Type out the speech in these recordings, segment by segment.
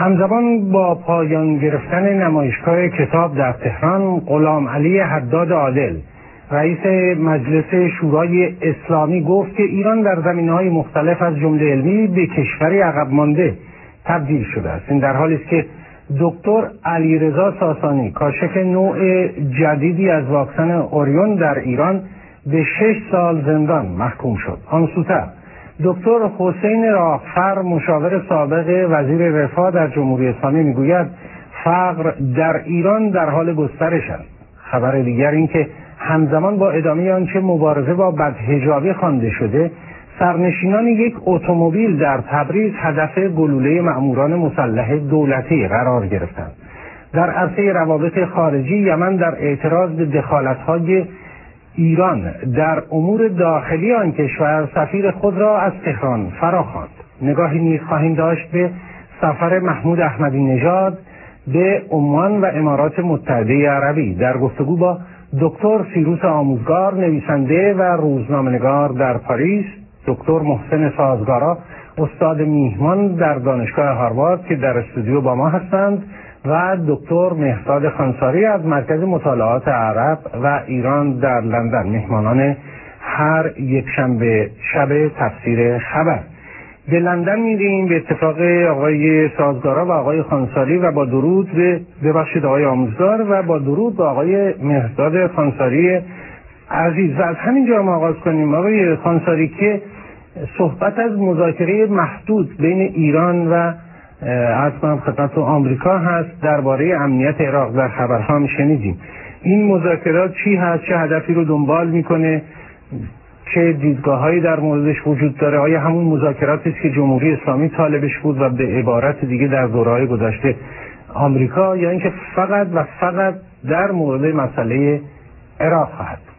همزمان با پایان گرفتن نمایشگاه کتاب در تهران، غلام علی حداد عادل رئیس مجلس شورای اسلامی گفت که ایران در زمینه‌های مختلف از جمله علمی به کشوری عقب مانده تبدیل شده است. این در حالی است که دکتر علیرضا ساسانی کاشف نوع جدیدی از واکسن اوریون در ایران به 6 سال زندان محکوم شد. آن سوتر دکتر حسین راهفر مشاور سابق وزیر رفاه در جمهوری اسلامی میگوید فقر در ایران در حال گسترش است. خبر دیگر این که همزمان با ادامه آنچه مبارزه با بدحجابی خوانده شده، سرنشینان یک اتومبیل در تبریز هدف گلوله مأموران مسلح دولتی قرار گرفتند. در عرصه روابط خارجی، یمن در اعتراض به دخالت‌های ایران در امور داخلی آن کشور سفیر خود را از تهران فراخواند. نگاهی نیز خواهیم داشت به سفر محمود احمدی نژاد به عمان و امارات متحده عربی. در گفتگو با دکتر فیروز آموزگار نویسنده و روزنامه‌نگار در پاریس، دکتر محسن سازگارا استاد میهمان در دانشگاه هاروارد که در استودیو با ما هستند و دکتر مهرداد خانساری از مرکز مطالعات عرب و ایران در لندن، مهمانان هر یک شنبه شب تفسیر خبر. به لندن میریم به اتفاق آقای سازگارا و آقای خانساری و با درود به آقای آموزگار و با درود به آقای مهرداد خانساری عزیز. و از همینجا ما آغاز کنیم آقای خانساری که صحبت از مذاکره محدود بین ایران و عرض کنم خدمت آمریکا هست درباره امنیت عراق. در خبرها هم شنیدیم. این مذاکرات چی هست؟ چه هدفی رو دنبال میکنه؟ چه دیدگاه‌هایی در موردش وجود داره؟ آیا همون مذاکراتی است که جمهوری اسلامی طالبش بود و به عبارت دیگه در دوره‌های گذشته آمریکا، یا اینکه فقط و فقط در مورد مسئله عراق خواهد بود؟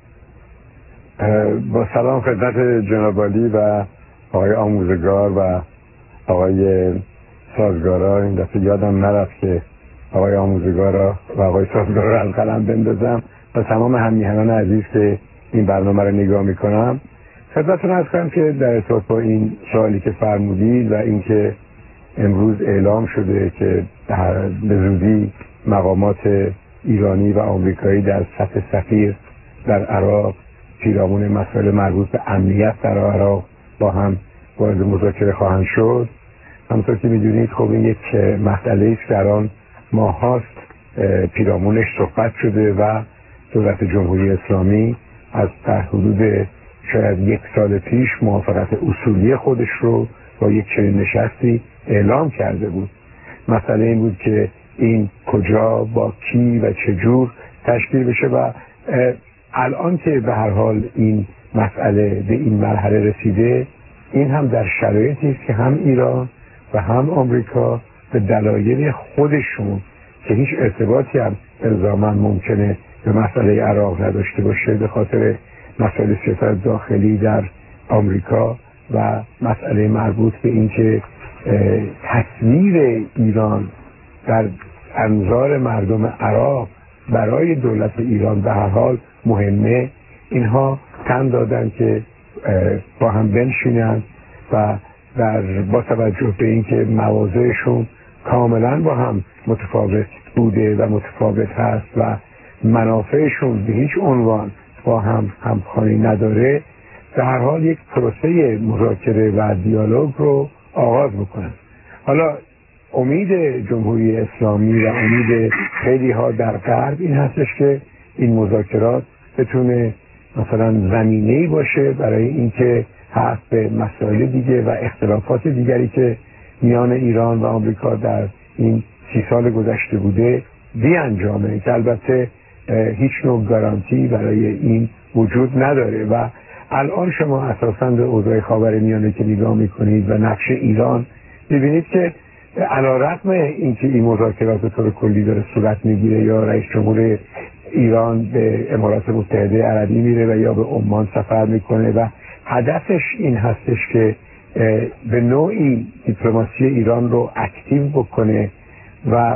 با سلام خدمت جناب عالی و آقای آموزگار و آقای سازگارا. این دفعه یادم نرفت که آقای آموزگارا و آقای سازگارا از قلم بندازم و تمام همیهنان عزیز که این برنامه رو نگاه میکنم. خدمتتون عرض کنم که در ارتباط با این سوالی که فرمودید و اینکه امروز اعلام شده که به زودی مقامات ایرانی و آمریکایی در سطح سفیر در عراق پیرامون مسائل مربوط به امنیت در عراق با هم وارد مذاکره خواهند شد. همونطور که میدونید خب این یک مسئله است که در آن ماهاست پیرامونش صحبت شده و دولت جمهوری اسلامی از حدود شاید 1 سال پیش موافقت اصولی خودش رو با یک چنین نشستی اعلام کرده بود. مسئله این بود که این کجا با کی و چجور تشکیل بشه و الان که به هر حال این مسئله به این مرحله رسیده، این هم در شرایطی است که هم ایران و هم آمریکا به دلایل خودشون که هیچ ارتباطی هم الزاما ممکنه به مسئله عراق نداشته باشه، به خاطر مسائل سیاست داخلی در آمریکا و مسئله مربوط به اینکه تصویر ایران در انظار مردم عراق برای دولت ایران به هر حال مهمه، اینها تن دادن که با هم بنشینن و با توجه به اینکه مواضعشون کاملا با هم متفاوت بوده و متفاوت هست و منافعشون به هیچ عنوان با هم همخوانی نداره، به هر حال یک پروسه مذاکره و دیالوگ رو آغاز بکنن. حالا امید جمهوری اسلامی و امید خیلی ها در غرب این هستش که این مذاکرات بتونه مثلا زمینه‌ای باشه برای اینکه حرف به مسائل دیگه و اختلافات دیگری که میان ایران و آمریکا در این 30 سال گذشته بوده بیانجامه، که البته هیچ نوع گارانتی برای این وجود نداره. و الان شما اساساً به اوضاع خاورمیانه که نگاه میکنید و نقش ایران، میبینید که علیرغم اینکه این مذاکرات به طور کلی داره صورت میگیره، یا رئیس جمهور ایران به امارات متحده عربی میره و یا به عمان سفر میکنه و هدفش این هستش که به نوعی دیپلماسی ایران رو اکتیو بکنه و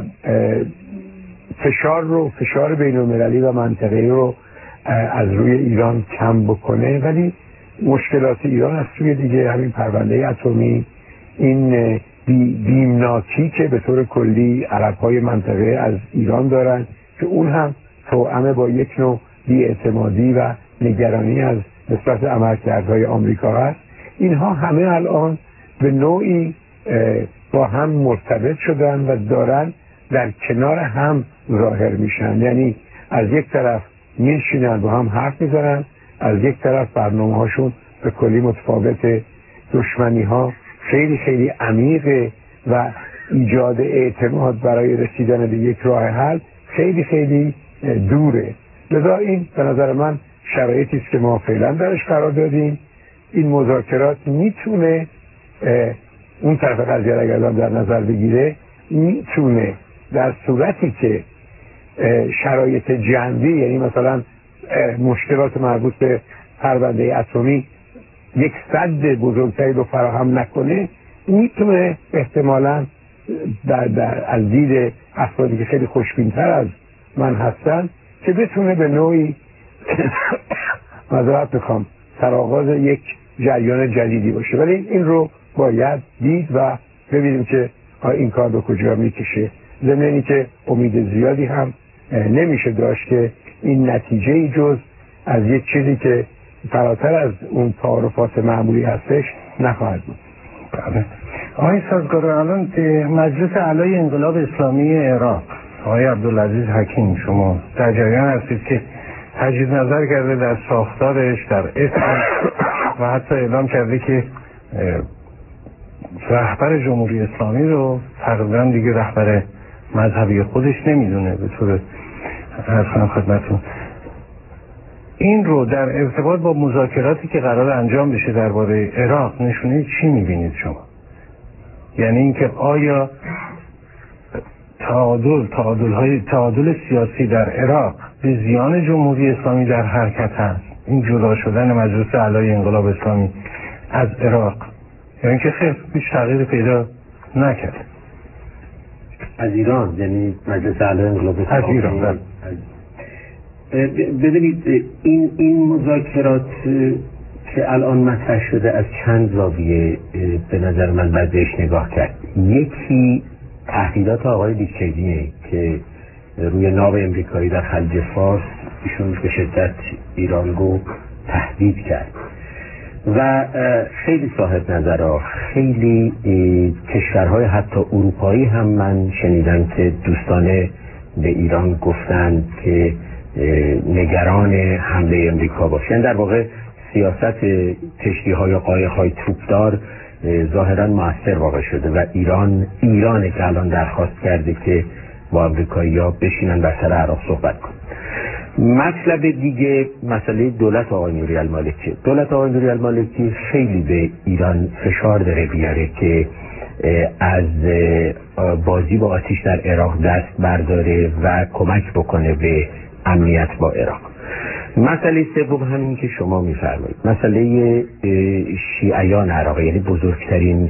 فشار بین المللی و منطقه‌ای رو از روی ایران کم بکنه. ولی مشکلات ایران از سوی دیگه همین پرونده اتمی، این بیمناکی که به طور کلی عرب‌های منطقه از ایران دارن که اون هم توأم با یک نوع بی‌اعتمادی و نگرانی از نسبت عملکردهای آمریکا هست. اینها همه الان به نوعی با هم مرتبط شدن و دارن در کنار هم ظاهر میشن. یعنی از یک طرف میشینن با هم حرف میزنن، از یک طرف برنامه هاشون به کلی متفاوته، دشمنی ها خیلی خیلی عمیقه و ایجاد اعتماد برای رسیدن به یک راه حل خیلی خیلی دوره. لذا این به نظر من شرایطی است که ما فعلا درش قرار دادیم. این مذاکرات میتونه اون طرف قضیه را اگر در نظر بگیره، میتونه در صورتی که شرایط جنبی، یعنی مثلا مشکلات مربوط به پرونده اتمی یک سد بزرگتری رو فراهم نکنه، میتونه احتمالاً از دید افرادی که خیلی خوشبین‌تر از من هستن که بتونه به نوعی معذرت میخوام سرآغاز یک جریان جدیدی باشه. ولی این رو باید دید و ببینیم که این کار به کجا میکشه. ضمن اینی که امید زیادی هم نمیشه داشت که این نتیجه جز از یک چیزی که فراتر از اون تعارفات معمولی هستش نخواهد بود. آقای سازگارا، الان مجلس اعلای انقلاب اسلامی عراق، آقای عبدالعزیز حکیم، شما در جریان هستید که تجدید نظر کرده در ساختارش، در اسم و حتی اعلام کرده که رهبر جمهوری اسلامی رو تقریبا دیگه رهبر مذهبی خودش نمیدونه. به طور عرض کنم خدمتتون این رو در ارتباط با مذاکراتی که قرار انجام بشه درباره عراق نشونه چی میبینید شما؟ یعنی اینکه آیا تعادل سیاسی در عراق به زیان جمهوری اسلامی در حرکت هست، این جدا شدن مجلس اعلای انقلاب اسلامی از عراق، یا اینکه خیر هیچ تغییر پیدا نکرد؟ از ایران، یعنی مجلس اعلای انقلاب اسلامی از ایران. ببینید این مذاکرات که الان مطرح شده از چند زاویه به نظر من باید بهش نگاه کرد. یکی تهدیدات آقای دیکچینیه که روی ناو امریکایی در خلیج فارس ایشون به شدت ایران رو تهدید کرد و خیلی صاحب نظرها، خیلی کشورهای حتی اروپایی هم من شنیدم که دوستانه به ایران گفتن که نگران حمله امریکا باشن. در واقع سیاست کشتی‌های و قایق‌های توپدار ظاهراً مؤثر واقع شده و ایران که الان درخواست کرده که با امریکایی‌ها بشینن بر سر عراق صحبت کنن. مطلب دیگه مسئله دولت آقای نوری المالکی. دولت آقای نوری المالکی خیلی به ایران فشار داره بیاره که از بازی با آتش در عراق دست برداره و کمک بکنه به امنیت با عراق. مسئله سوم همین که شما میفرمایید، مسئله شیعیان عراق، یعنی بزرگترین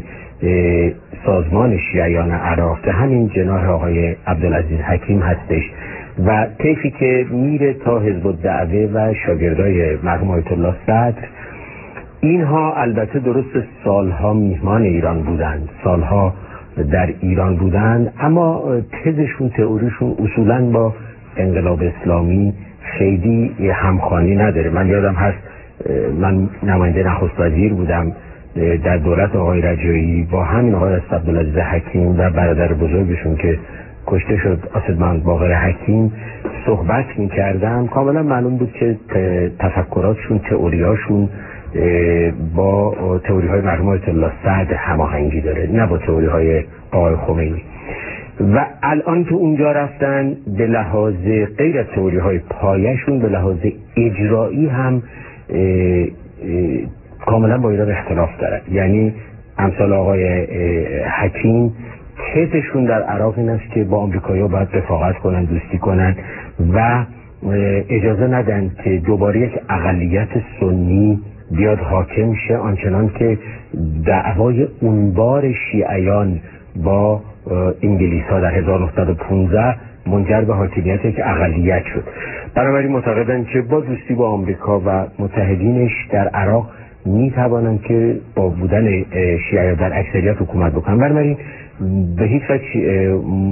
سازمان شیعیان عراق که همین جناح آقای عبدالعزیز حکیم هستش و طیفی که میره تا حزب الدعوه و شاگردای مرحوم آیت الله صدر. اینها البته درست سالها میهمان ایران بودند، سالها در ایران بودند، اما تزشون، تئوریشون اصولاً با انقلاب اسلامی خیلی همخوانی نداره. من یادم هست من نماینده نخست وزیر بودم در دولت آقای رجایی، با همین آقای عبدالعزیز حکیم و برادر بزرگشون که کشته شد اسدمند باقر حکیم صحبت می‌کردم. کاملا معلوم بود که تفکراتشون، تئوریاشون با تئوری‌های مرحوم آیت الله صدر هماهنگی داره، نه با تئوری‌های آقای خمینی. و الان تو اونجا رفتن به لحاظ غیر از تئوری‌های پایه‌شون، به لحاظ اجرایی هم کاملا با ایران اختلاف دارن. یعنی امثال آقای حکیم تزشون در عراق این است که با آمریکایی‌ها باید رفاقت کنن، دوستی کنن و اجازه ندن که دوباره یک اقلیت سنی بیاد حاکم شه، آنچنان که دعوای اونبار شیعیان با انگلیس ها در 1915 منجر به حاکمیت یک اقلیت شد. بنابراین معتقدند که با دوستی با آمریکا و متحدینش در عراق میتوانند که با بودن شیعه در اکثریت حکومت بکنن. بنابراین به هیچ وجه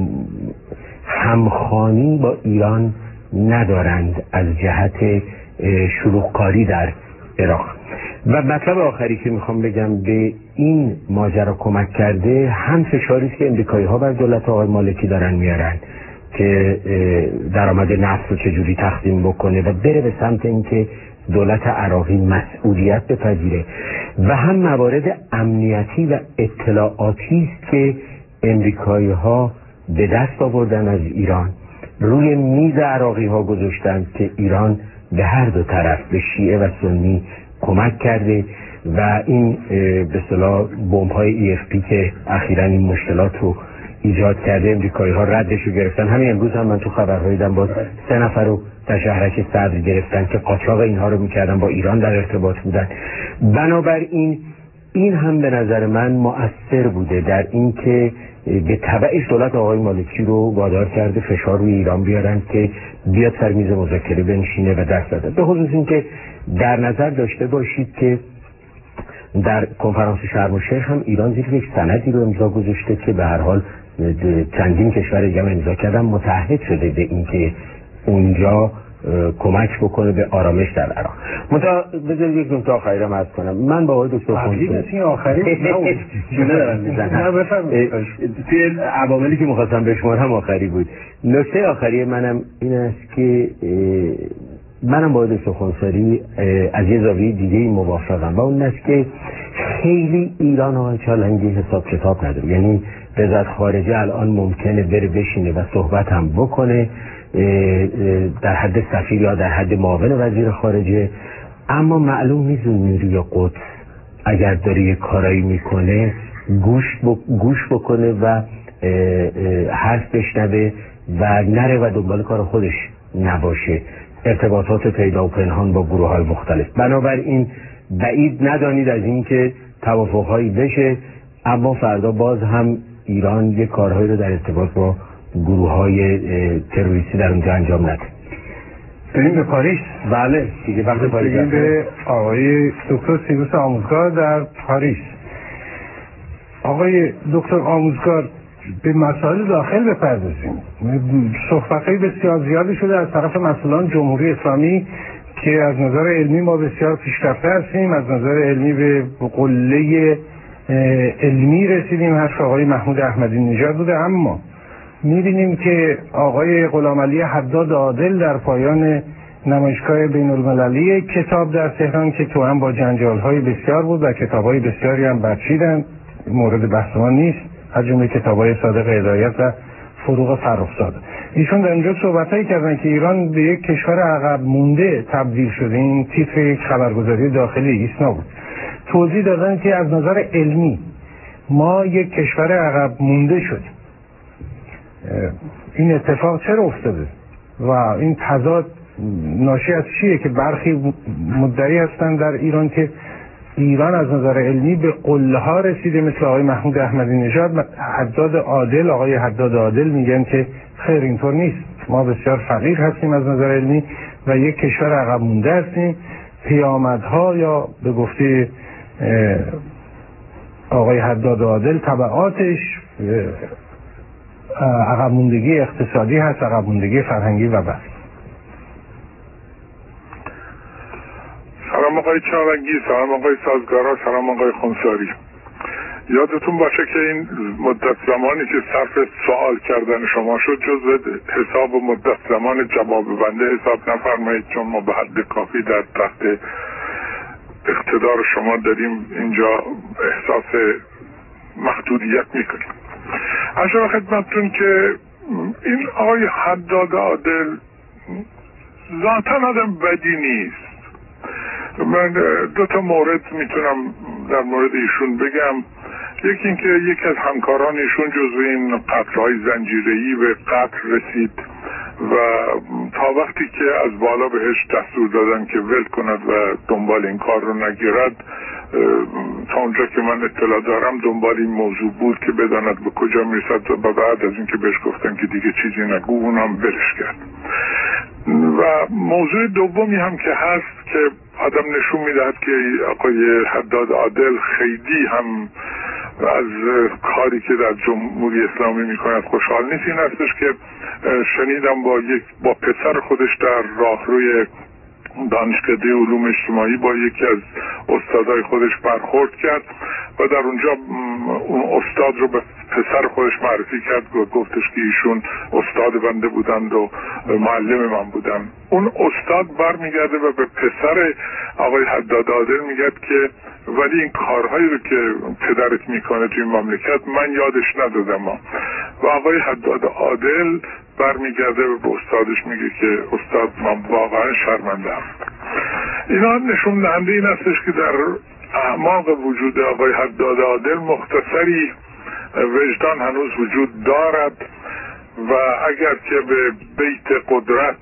همخوانی با ایران ندارند از جهت شلوغکاری در عراق. و مطلب آخری که میخوام بگم به این ماجرا کمک کرده هم فشاری است که امریکایی ها بر دولت آقای مالکی دارن میارن که درآمد نفت رو چجوری تقسیم بکنه و بره به سمت اینکه دولت عراقی مسئولیت بپذیره، و هم موارد امنیتی و اطلاعاتی است که امریکایی ها به دست آوردن از ایران روی میز عراقی ها گذاشتن که ایران به هر دو طرف به شیعه و سنی کمک کرده و این به اصطلاح بمب‌های EFP که اخیراً این مشکلات رو ایجاد کرده امریکایی ها ردش رو گرفتن. همین امروز هم من تو خبرهای دیدم باز 3 نفر رو در شهرک صدر گرفتن که قاچاق اینها رو میکردن، با ایران در ارتباط بودن. بنابراین این هم به نظر من مؤثر بوده در اینکه به تبعش دولت آقای مالکی رو وادار کرده فشار روی ایران بیارن که بیاد سر میز مذاکره بنشینه و دست بده. به خصوص اینکه در نظر داشته باشید که در کنفرانس شرم الشیخ هم ایران زیر یک سندی رو امضا گذاشته که به هر حال چندین کشور دیگه امضا کردن، متعهد شده به اینکه اونجا کمک بکنه به آرامش در عراق. بذارید یک نکته آخری رو عرض کنم. من با آقای دکتر خونساری آخری توی عواملی که می‌خواستم بشمارم آخری بود. نکته آخری منم این است که منم با دکتر خونساری از یه زاویه دیگه موافقم و اون است که خیلی ایران آقای چالنگی حساب کتاب نداره. یعنی وزارت خارجه الان ممکنه بره بشینه و صحبت هم بکنه در حد سفیر یا در حد معاون وزیر خارجه، اما معلوم نیست نیروی قدس اگر داره یه کارایی میکنه گوش بکنه و حرف بشنوه و نره و دنبال کار خودش نباشه، ارتباطات پیدا و پنهان با گروه های مختلف. بنابراین بعید ندانید از این که توافقهایی بشه، اما فردا باز هم ایران یه کارهایی رو در ارتباط با گروه های تروریستی در اونجا انجام نده. بریم به پاریس. بله دیگه وقت پاریس. بریم به آقای دکتر سیروس آموزگار در پاریس. آقای دکتر آموزگار، به مسائل داخل بپردازیم. صحبت‌های بسیار زیادی شده از طرف مسئولان جمهوری اسلامی که از نظر علمی ما بسیار پیشرفته هستیم، از نظر علمی به قله علمی رسیدیم. حرف آقای محمود احمدی نژاد بوده، اما می‌بینیم که آقای غلامعلی حداد عادل در پایان نمایشگاه بین‌المللی کتاب در تهران که تو هم با جنجال‌های بسیار بود و کتاب‌های بسیاری هم برچیدن، مورد بحث ما نیست، از جمله کتاب‌های صادق هدایت و فروغ فرخزاد. ایشون در اینجا صحبتایی کردن که ایران به یک کشور عقب مونده تبدیل شده. این تیتر یک خبرگزاری داخلی ایسنا بود. توضیح دادن که از نظر علمی ما یک کشور عقب مونده شدیم. این اتفاق چرا افتاده و این تضاد ناشی از چیه که برخی مدعی هستن در ایران که ایران از نظر علمی به قله ها رسیده، مثل آقای محمود احمدی نژاد. آقای حداد عادل میگن که خیر اینطور نیست، ما بسیار فقیر هستیم از نظر علمی و یک کشور عقب مونده هستیم. پیامدها یا به گفته آقای حداد عادل تبعاتش عقب موندگی اقتصادی هست، عقب موندگی فرهنگی و بس. سلام آقای چالنگی، سلام آقای سازگارا، سلام آقای خونساری. یادتون باشه که این مدت زمانی که صرف سوال کردن شما شد جزو حساب مدت زمان جواب بنده حساب نفرمایید، چون ما به حد کافی در تحت اقتدار شما داریم اینجا احساس محدودیت میکنیم. عرض خدمتتون که این آقای حداد عادل ذاتاً آدم بدی نیست. من 2 مورد میتونم در مورد ایشون بگم. یکی اینکه یکی از همکاران ایشون جزو این قتل‌های زنجیره‌ای به قتل رسید و تا وقتی که از بالا بهش دستور دادن که ول کند و دنبال این کار رو نگیرد، تا اونجا که من اطلاع دارم دنبال این موضوع بود که بداند به کجا میرسد و بعد از اینکه بهش گفتن که دیگه چیزی نگو اونم ولش کرد. و موضوع دومی هم که هست که آدم نشون میدهد که آقای حداد عادل خیلی هم از کاری که در جمهوری اسلامی میکند خوشحال نیست. این هستش که شنیدم با پسر خودش در راهروی دانشکده علوم اجتماعی با یکی از استادای خودش برخورد کرد و در اونجا اون استاد رو به پسر خودش معرفی کرد و گفتش که ایشون استاد بنده بودند و معلم من بودن. اون استاد برمیگرده و به پسر آقای حداد عادل میگه که ولی این کارهایی رو که پدرت میکنه توی مملکت من یادش ندادم. و آقای حداد عادل برمیگرده و به استادش میگه که استاد من واقعا شرمنده‌ام. اینا نشون دهنده این هستش که در اعماق وجود آقای حداد عادل مختصری وجدان هنوز وجود دارد و اگر که به بیت قدرت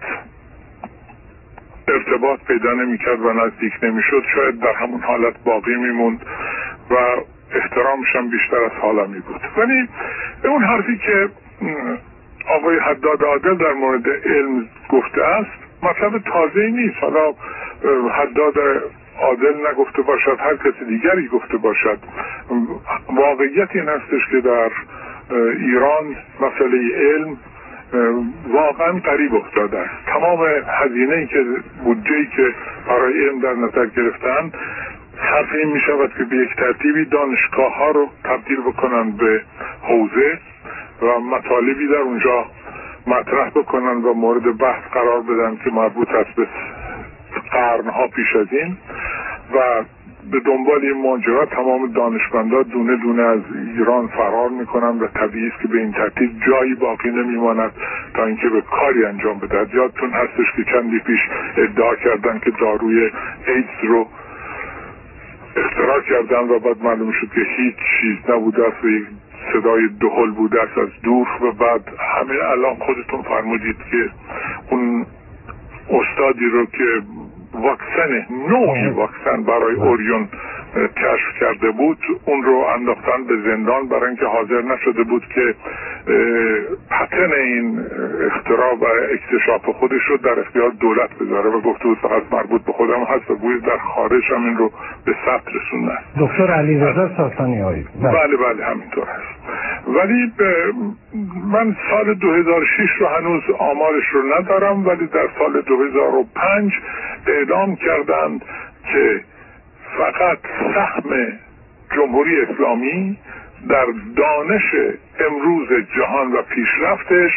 ارتباط پیدا نمی‌کرد و نزدیک نمی‌شد شاید در همون حالت باقی میموند و احترامش هم بیشتر از حالا می بود. ولی اون حرفی که آقای حداد عادل در مورد علم گفته است مطلب تازه‌ای نیست. حالا حداد عادل نگفته باشد، هر کسی دیگری گفته باشد، واقعیت این هستش که در ایران مسئله علم واقعا قریب افتاده است. تمام هزینه‌ای که بودجه‌ای که برای علم در نظر گرفتن صرف این می شود که به یک ترتیبی دانشگاه ها رو تبدیل بکنن به حوزه و مطالبی در اونجا مطرح بکنن و مورد بحث قرار بدن که مربوط است به قرنها پیش از این و به دنبال این ماجرا تمام دانشمندان دونه دونه از ایران فرار میکنن و طبیعی است که به این ترتیب جایی باقی نمیماند تا اینکه به کاری انجام بدهد. یادتون هستش که چندی پیش ادعا کردن که داروی ایدز رو اختراع کردن و بعد معلوم شد که هیچ چیز نبوده است و یک صدای دهل بوده است از دور و بعد همین الان خودتون فرمودید که اون استادی رو که واکسن نوعی واکسن برای اوریون کشف کرده بود اون رو انداختن به زندان برای اینکه حاضر نشده بود که پتن این اختراع و اکتشاف خودش رو در اختیار دولت بذاره و گفته بود فقط مربوط به خودم هست و گویا در خارج هم این رو به ثبت رسوندن. دکتر علیرضا ساسانیایی. بله همینطور هست. ولی من سال 2006 رو هنوز آمارش رو ندارم ولی در سال 2005 اعلام کردند که فقط سهم جمهوری اسلامی در دانش امروز جهان و پیشرفتش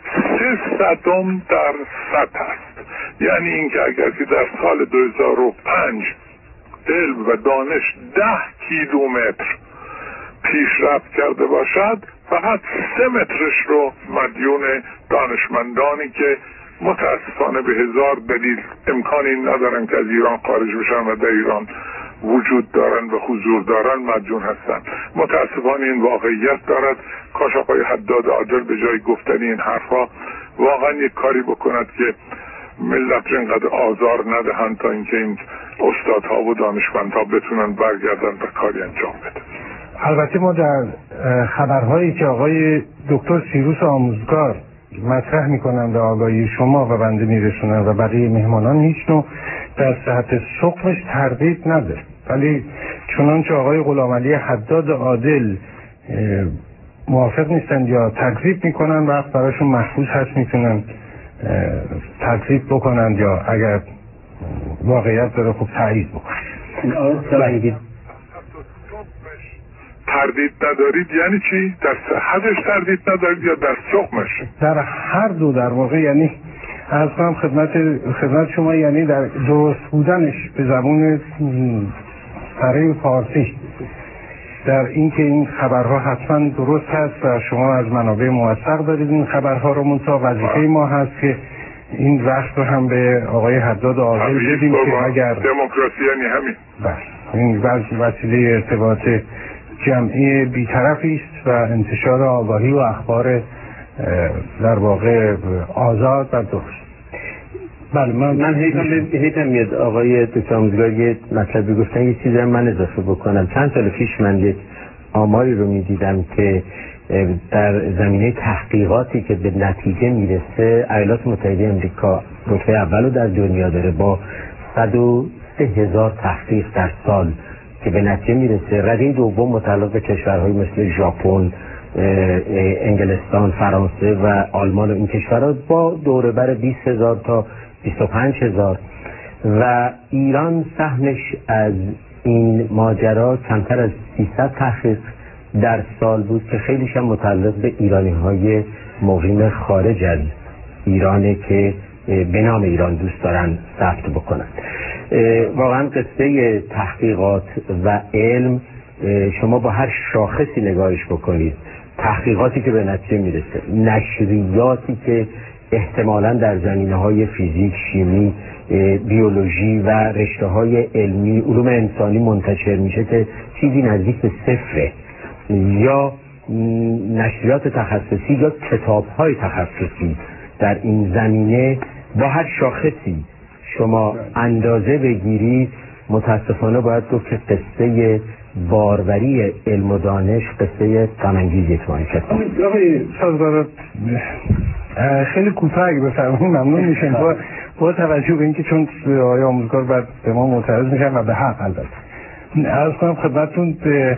0.3% است. یعنی اینکه اگر که در سال 2005 علم و دانش 10 کیلومتر پیشرفت کرده باشد فقط 3 مترش رو مدیون دانشمندانی که متاسفانه به هزار دلیل امکان این ندارن که از ایران خارج بشن و در ایران وجود دارن و حضور دارن مدیون هستن. متاسفانه این واقعیت دارد. کاش آقای حداد عادل به جای گفتن این حرفا واقعا یک کاری بکند که ملت رو اینقدر آزار ندهند تا اینکه این استادها و دانشمندها بتونن برگردن و کاری انجام بدن. البته ما در خبرهایی که آقای دکتر سیروس آموزگار مطرح میکنن به آگاهی شما و بنده میرسونن و بقیه مهمانان هیچ نوع در صحت سقمش تردید نداره، ولی چنانچه آقای غلامعلی حداد عادل موافق نیستند یا تکذیب میکنن وقت براشون محفوظ هست میتونن تکذیب بکنند یا اگر واقعیت داره خوب تایید بکنند. تردید ندارید یعنی چی؟ در صحتش تردید ندارید یا در سقمش؟ در هر دو در واقع. یعنی از کنم خدمت شما یعنی در درست بودنش به زبون سره فارسی در اینکه این خبرها حتما درست هست و شما از منابع موثق دارید این خبرها رو منتها وظیفه ما هست که این وقت رو هم به آقای حداد عادل بدیم که اگر دموکراسی یعنی همین این وسیله ارتباط جمعی بی‌طرفی است و انتشار آگاهی و اخبار در واقع آزاد و درست. بله من حیثم میاد آقای دکتر آموزگار یه مطلبی گفتن یه چیزی من اضافه بکنم. چند سال پیش من یک آماری رو میدیدم که در زمینه تحقیقاتی که به نتیجه میرسه ایالات متحده امریکا رتبه اول رو در دنیا داره با 1000 تحقیق در سال که به نتیجه میرسه. رده دوم متعلق به کشورهای مثل ژاپن، انگلستان، فرانسه و آلمان و این کشورها با دوره بر 20000 تا 25000 و ایران سهمش از این ماجرا کمتر از 300 تحقیق در سال بود که خیلیش هم متعلق به ایرانی‌های مقیم خارج از ایرانه که به نام ایران دوست دارن ثبت بکنن. واقعا قصه تحقیقات و علم شما با هر شاخصی نگاهش بکنید، تحقیقاتی که به نتیجه میرسه، نشریاتی که احتمالاً در زمینه‌های فیزیک، شیمی، بیولوژی و رشته‌های علمی، علوم انسانی منتشر میشه که چیزی نزدیک به صفره، یا نشریات تخصصی یا کتاب‌های تخصصی در این زمینه با هر شاخصی شما اندازه بگیرید، متاسفانه باید گفت که قصه باروری علم و دانش قصه غم‌انگیزی اتفاقی شد. آقای سازگار خیلی کوتاه اگه بفرمایید ممنون میشیم با توجه به اینکه چون آقای آموزگار بعد به ما معترض میشن و به حق البته. عرض کنم خدمتتون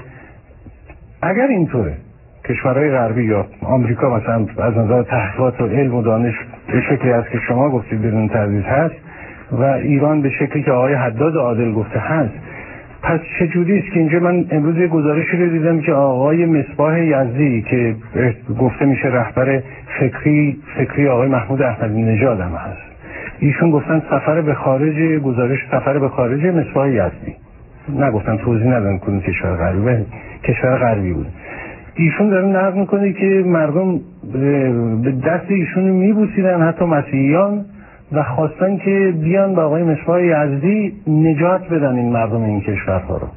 اگر اینطوره کشورهای غربی یا آمریکا مثلا از نظر تحقیقات و علم و دانش به شکلی است که شما گفتید بدون تردید هست و ایران به شکلی که آقای حداد عادل گفته هست، پس چجوری است که اینجا من امروز یه گزارشی رو دیدم که آقای مصباح یزدی که گفته میشه رهبر فکری آقای محمود احمدی نژاد هم هست، ایشون گفتن سفر به خارج، گزارش سفر به خارج مصباح یزدی، نگفتن توضیح ندادن کدوم کشور غربی بود. ایشون دارن نقل میکنه که مردم به دست ایشون میبوسیدن، حتی مسیحیان، و خواستن که بیان به آقای مصباح یزدی نجات بدن این مردم این کشورها رو.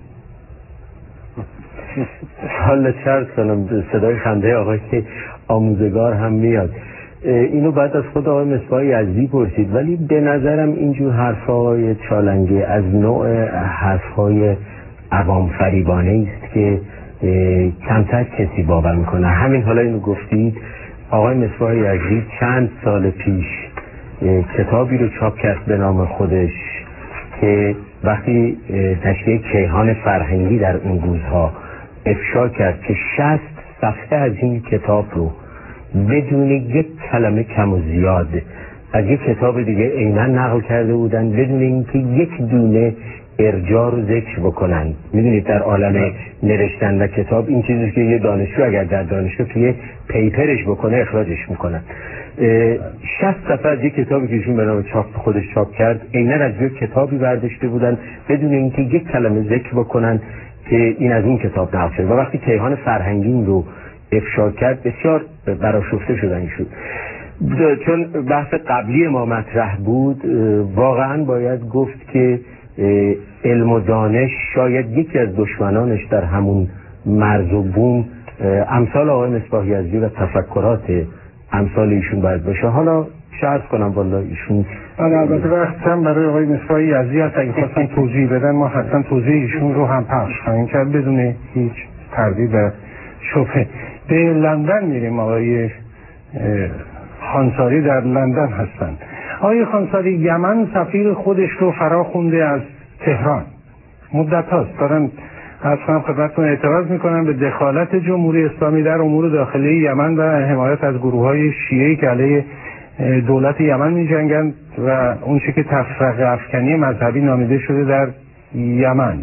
حالا چرد کنم صدای خنده آقای آموزگار هم میاد. اینو بعد از خود آقای مصباح یزدی پرسید، ولی به نظرم اینجور حرفای چالنگی از نوع حرفای عوام فریبانه است که کمتر کسی باور میکنه. همین حالا اینو گفتید، آقای مصباح یزدی چند سال پیش کتابی رو چاپ کرد به نام خودش که وقتی نشریه کیهان فرهنگی در اون روزها افشا کرد که 60 صفحه از این کتاب رو بدون یک کلمه کم و زیاد از یک کتاب دیگه عیناً نقل کرده بودن، بدون اینکه یک دونه ارجاع رو ذکر بکنن. میدونید در عالم نوشتن و کتاب این چیزی که یه دانشجو اگر در دانشگاه توی پیپرش بکنه اخراجش میکنن. 60 صفحه از یک کتابی که ایشون به نام خودش چاپ کرد عیناً از یک کتابی برداشته بودن بدون اینکه یک کلمه ذکر بکنن که این از این کتاب نقل شده. و وقتی کیهان فرهنگی رو افشا کرد بسیار برآشفته شدن ایشون. چون بحث قبلی ما مطرح بود، واقعاً باید گفت که علم و دانش شاید یکی از دشمنانش در همون مرز و بوم امثال آقای مصباح یزدی و تفکرات امثال ایشون باید باشه. حالا شرط کنم والا ایشون البته وقت هم برای آقای مصباح یزدی هست، اگه خواستن توضیح بدن ما حتما توضیح ایشون رو هم پخش خواهیم کرد بدون هیچ تردید و شبهه. به لندن میریم. آقای خانساری در لندن هستن. آقای خانساری، یمن سفیر خودش رو فرا خونده از تهران، مدت هاست دارن از خدمتتون اعتراض میکنن به دخالت جمهوری اسلامی در امور داخلی یمن و حمایت از گروه‌های شیعی که علیه دولت یمن می‌جنگند و اون چیزی که تفرقه افکنی مذهبی نامیده شده در یمن.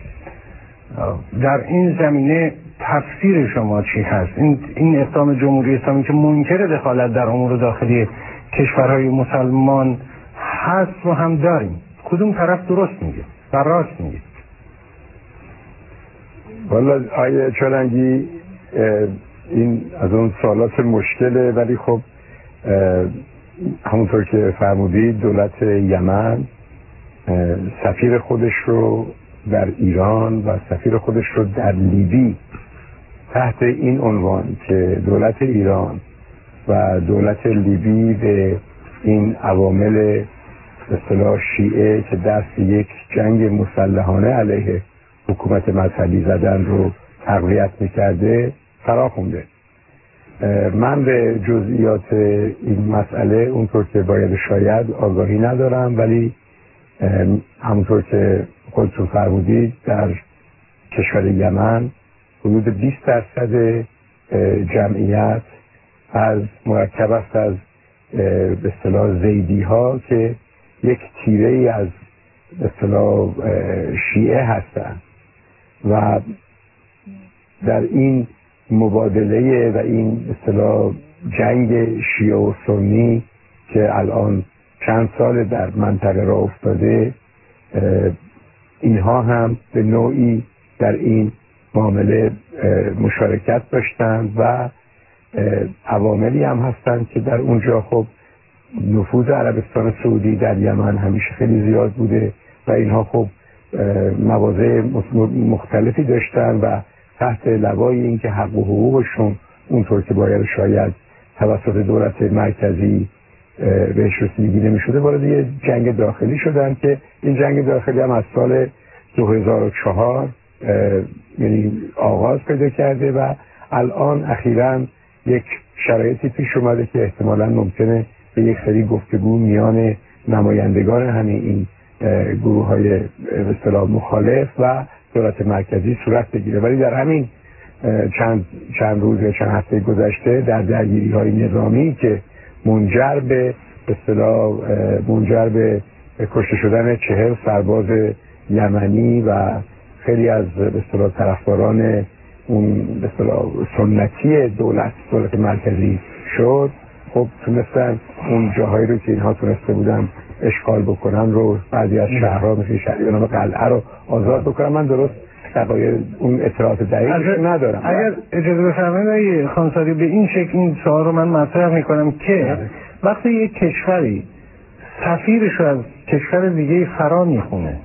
در این زمینه تفسیر شما چی هست؟ این اقدام جمهوری اسلامی که منکر دخالت در امور داخلی کشورهای مسلمان هست رو هم داریم، کدوم طرف درست میگه و راست میگه؟ والا آیه چالنگی این از اون سوالات مشکله، ولی خب همونطور که فرمودید دولت یمن سفیر خودش رو در ایران و سفیر خودش رو در لیبی تحت این عنوان که دولت ایران و دولت لیبی به این عوامل به اصطلاح شیعه که دست یک جنگ مسلحانه علیه حکومت مذهبی زدن رو تقویت میکرده فرا خونده. من به جزئیات این مسئله اونطور که باید شاید آگاهی ندارم، ولی همونطور که خودتون فرمودید در کشور یمن حدود 20% جمعیت مرکب است از به اصطلاح زیدی ها که یک تیره ای از به اصطلاح شیعه هستند و در این مبادله و این به اصطلاح جنگ شیعه و سنی که الان چند سال در منطقه را افتاده، اینها هم به نوعی در این معامله مشارکت داشتند و عواملی هم هستند که در اونجا خب نفوذ عربستان سعودی در یمن همیشه خیلی زیاد بوده و اینها خب مواضع مختلفی داشتن و تحت لوای اینکه حق و حقوقشون اونطور که باید شاید توسط دولت مرکزی بهش رسیدگی نمی‌شده وارد یه جنگ داخلی شدن که این جنگ داخلی هم از سال 2004 یعنی آغاز پیدا کرده و الان اخیراً یک شرایطی پیش اومده که احتمالاً ممکنه به یک سری گفتگو میان نمایندگان همین این گروه‌های به اصطلاح مخالف و دولت مرکزی صورت بگیره. ولی در همین چند روز یا چند هفته گذشته در درگیری‌های نظامی که منجر به اصطلاح کشته شدن 40 سرباز یمنی و خیلی از به اصطلاح طرفداران اون به اصطلاح سنتی دولت مرکزی شد، خب تونستن اون جاهایی رو که اینها تونسته بودن اشغال بکنن رو بعضی از شهرها مثل شهری به نام قلعه رو آزاد بکنن. من درست دقایق اون اطلاعات دقیقش ندارم. اگر اجازه بفرمایید خانساری به این شکل این سوال رو من مطرح میکنم که وقتی یک کشوری سفیرش رو از کشور دیگه فرا میخونه،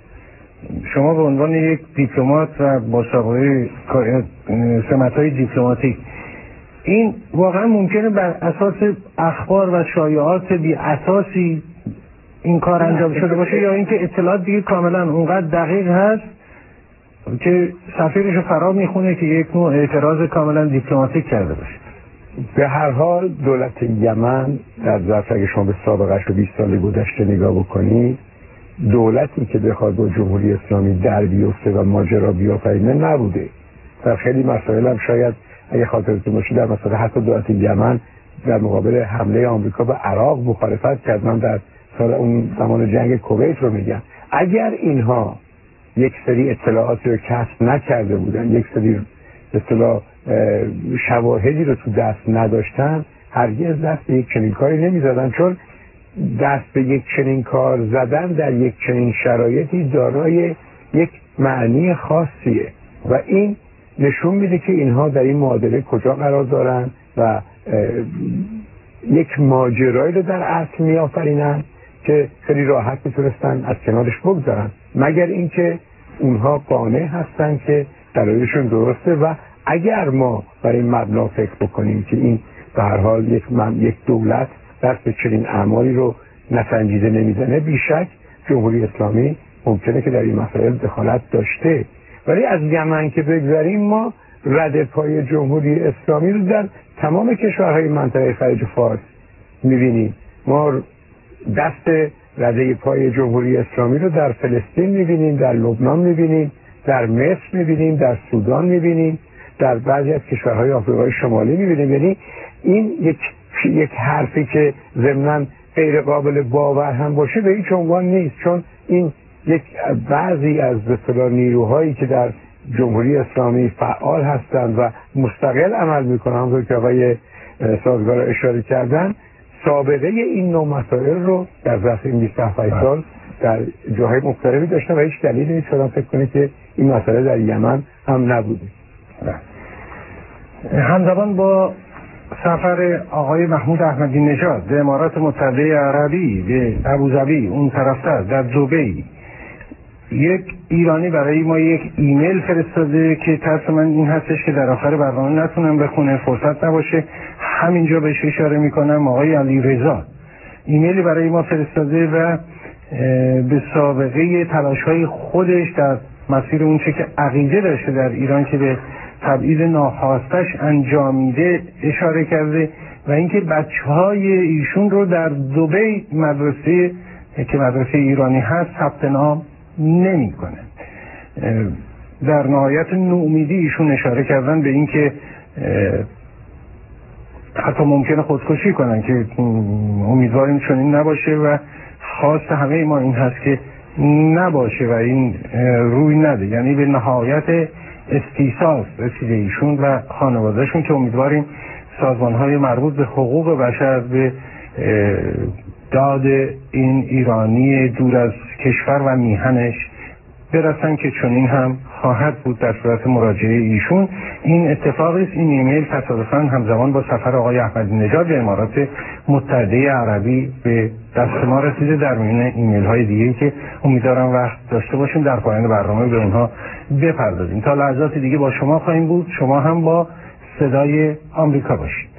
شما به عنوان یک دیپلمات و با سابقه سمت‌های دیپلماتیک، این واقعا ممکنه بر اساس اخبار و شایعات بی اساسی این کار انجام شده باشه یا اینکه اطلاعات دیگه کاملا اونقدر دقیق هست که سفیرش رو فرا میخونه که یک نوع اعتراض کاملا دیپلماتیک کرده باشه؟ به هر حال دولت یمن در ظرف اگه شما به سابقه‌اش رو 20 سال گذشته نگاه بکنید، دولتی که بخواد با جمهوری اسلامی در بیفته و ماجرا بیافرینه نبوده. در خیلی مسائل هم شاید اگه خاطرتون باشه در مسائل حتی دولت یمن در مقابل حمله آمریکا به عراق مخالفت کرد. من در سال اون زمان جنگ کویت رو میگم. اگر اینها یک سری اطلاعاتی رو کسب نکرده بودن، یک سری اصطلاح شواهدی رو تو دست نداشتن، هرگز دست به یک چنین کاری نمیزدن، چون دست به یک چنین کار زدن در یک چنین شرایطی دارای یک معنی خاصیه و این نشون میده که اینها در این معادله کجا قرار دارن و یک ماجرایی رو در اصل میآفرینن که خیلی راحت میتونستن از کنارش بگذارن، مگر اینکه اونها قانع هستن که دلایلشون درسته. و اگر ما برای این مبنا فکر بکنیم که این به هر حال یک دولت دست به چنین اعمالی رو نسنجیده نمیزنه، بیشک جمهوری اسلامی ممکنه که در این مسائل دخالت داشته. ولی از یمن که بگذاریم، ما رد پای جمهوری اسلامی رو در تمام کشورهای منطقه خلیج فارس میبینیم. ما دست رده پای جمهوری اسلامی رو در فلسطین میبینیم، در لبنان میبینیم، در مصر میبینیم، در سودان میبینیم، در بعضی از کشورهای آفریقای شمالی میبینیم. یعنی این یک حرفی که ضمناً غیر قابل باور هم باشه به هیچ عنوان نیست، چون این یک بعضی از اصطلاح نیروهایی که در جمهوری اسلامی فعال هستند و مستقل عمل میکنن، همونطور که آقای سازگار اشاره کردن، سابقه این نوع مسائل رو در ظرف این 27 سال در جاهای مختلفی داشتن و هیچ دلیلی نیست آدم فکر کنه که این مسئله در یمن هم نبوده. همزمان با سفر آقای محمود احمدی نژاد به امارات متحده عربی به ابوظبی اون طرفتر در دبی، یک ایرانی برای ما یک ایمیل فرستاده که ترس من این هستش که در آخر برنامه نتونم بخونه، فرصت نباشه، همینجا بهش اشاره میکنم. آقای علی رضا ایمیلی برای ما فرستاده و به سابقه تلاش‌های خودش در مسیر اون چه که عقیده داشته در ایران که به تبعید ناخواستش انجامیده اشاره کرده و اینکه بچهای ایشون رو در دبی مدرسه که مدرسه ایرانی هست ثبت نام نمیکنه. در نهایت نومیدی ایشون اشاره کردن به اینکه حتی ممکنه خودکشی کنن که امیدواریم چنین نباشه و خواست همه ما این هست که نباشه و این روی نده، یعنی به نهایت استیصال رسیده ایشون و خانوادهشون که امیدواریم سازمان‌های مربوط به حقوق بشر به داد این ایرانی دور از کشور و میهنش برسن که چنین هم خواهد بود در صورت مراجعه ایشون. این اتفاقی است. این ایمیل تصادفاً همزمان با سفر آقای احمدی نژاد به امارات متحده عربی به دست ما رسیده، در میان ایمیل های دیگه که امیدوارم وقت داشته باشیم در پایان برنامه به اونها بپردازیم. تا لحظات دیگه با شما خواهیم بود. شما هم با صدای آمریکا باشید.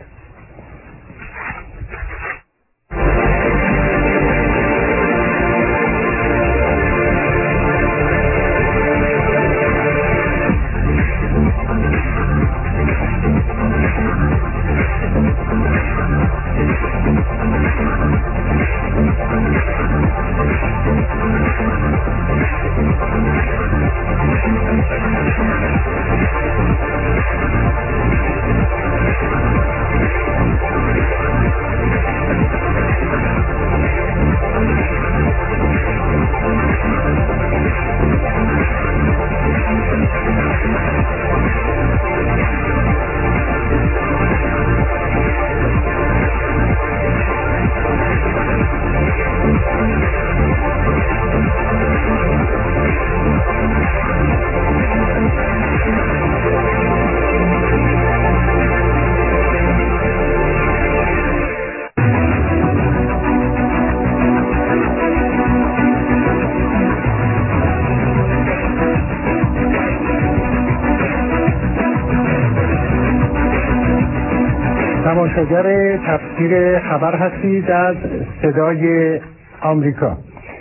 تماشاگر تفسیر خبر هستید از صدای آمریکا.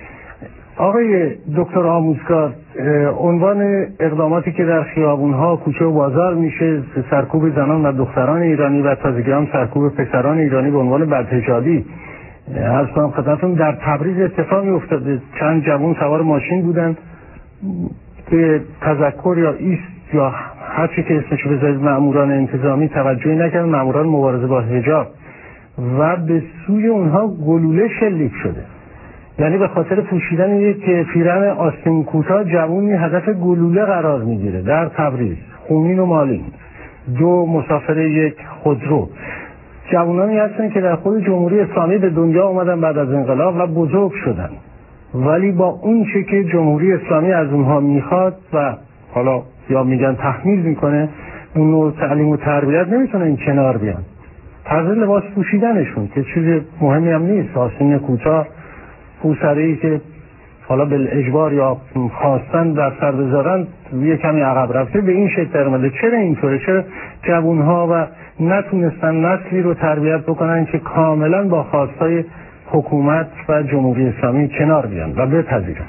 آقای دکتر آموزگار، عنوان اقداماتی که در خیابونها کوچه و بازار میشه، سرکوب زنان و دختران ایرانی و تازگی هم سرکوب پسران ایرانی به عنوان بدحجابی، عرض کنم خدمتتون در تبریز اتفاقی افتاده. چند جوان سوار ماشین بودن به تذکر یا ایست یا هر چی که اسمش بذارید مأموران انتظامی توجهی نکردن، مأموران مبارزه با حجاب، و به سوی اونها گلوله شلیک شده. یعنی به خاطر پوشیدن یک پیرهن آستین کوتاه جوونی هدف گلوله قرار میگیره در تبریز. خونین و مالین، 2 مسافر یک خودرو. جوانانی هستن که در خود جمهوری اسلامی به دنیا اومدن بعد از انقلاب و بزرگ شدن، ولی با اون چه که جمهوری اسلامی از اونها میخواد و حالا یا میگن تحمیل میکنه، اون نوع تعلیم و تربیت نمیتونن کنار بیان. طرز لباس پوشیدنشون که چیز مهمی هم نیست، آستین کوتاه، پوسره‌ای که حالا بالاجبار یا خواستن در سر بذارن یه کمی عقب رفته، به این شکل درآمده. چرا اینطوره؟ چرا جوانها و نتونستن نسلی رو تربیت بکنن که کاملا با خواستای حکومت و جمهوری اسلامی کنار بیان و بپذیرن؟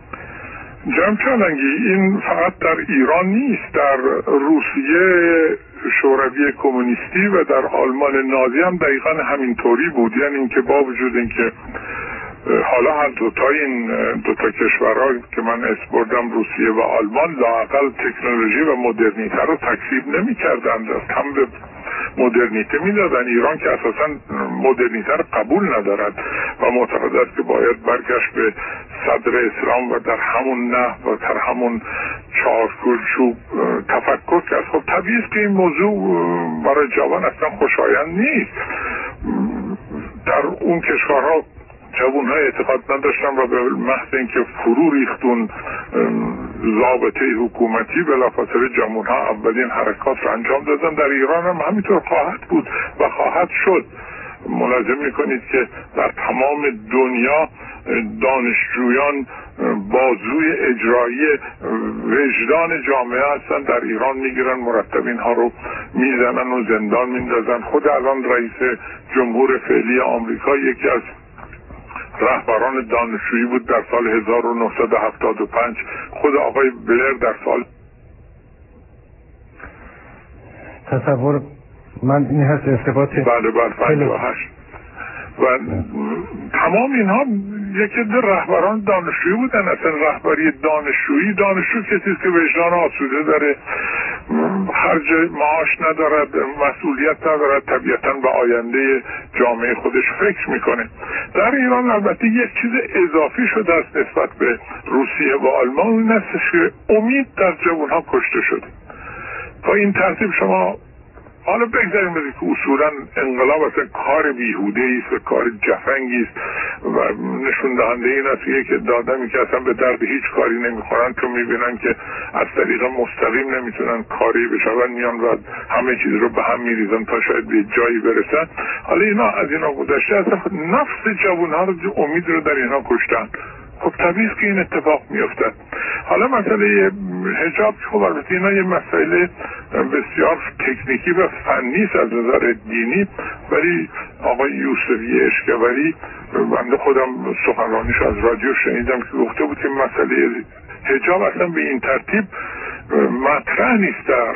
جناب چالنگی، این فقط در ایران نیست، در روسیه شوروی کمونیستی و در آلمان نازی هم دقیقا همینطوری بود. یعنی اینکه با وجود اینکه حالا هر دوتا کشورها که من اسم بردم، روسیه و آلمان، لااقل تکنولوژی و مدرنیته رو تکذیب نمی کردن، هم به مدرنیته می دادن. ایران که اساسا مدرنیته رو قبول ندارد و معتقد است که باید برگشت به صدر اسلام و در همون نحو و در همون چارچوب تفکر کرد. خب طبیعی است که این موضوع برای جوان اصلا خوشایند نیست. در اون کشورها جوان‌ها اعتقاد نداشتن و به محض اینکه فرو ریختون ضابطه حکومتی بلافاصله جوان‌ها اولین حرکات رو انجام دادن. در ایران هم همینطور خواهد بود و خواهد شد. ملاحظه میکنید که در تمام دنیا دانشجویان بازوی اجرایی وجدان جامعه هستن، در ایران میگیرن مرتب اینها رو میزنن و زندان میندازن. خود الان رئیس جمهور فعلی آمریکا یکی از رهبران دانشجویی بود در سال 1975. خود آقای بلر در سال تصور من این هست ارتباط 58 و تمام اینها یکی در رهبران دانشجویی بودن. اصلا رهبری دانشجو کسی که وجدان آسوده داره، خرج معاش ندارد، مسئولیت ندارد، طبیعتا به آینده جامعه خودش فکر میکنه. در ایران البته یک چیز اضافی شده است نسبت به روسیه و آلمان، اون است که امید در جوانها کشته شده. با این ترتیب شما حالا بگذاریم که اصولا انقلاب اصلا کار بیهوده است و کار جفنگی است و نشون دهنده این است که آدمی که اصلا به درد هیچ کاری نمیخورن تو میبینن که از طریق مستقیم نمیتونن کاری بشون، میان و همه چیز رو به هم میریزن تا شاید به جایی برسن. حالا اینا از اینا گذشته، اصلا نفس جوانها رو، امید رو در اینا کشتن. خب طبیعی است که این اتفاق میافتد. حالا مسئله حجاب، خب البته اینا یه مسئله بسیار تکنیکی و فنی است از نظر دینی، ولی آقای یوسفی اشکوری، بنده خودم سخنرانیش از رادیو شنیدم که گفته بود که مسئله حجاب اصلا به این ترتیب مطرح نیست در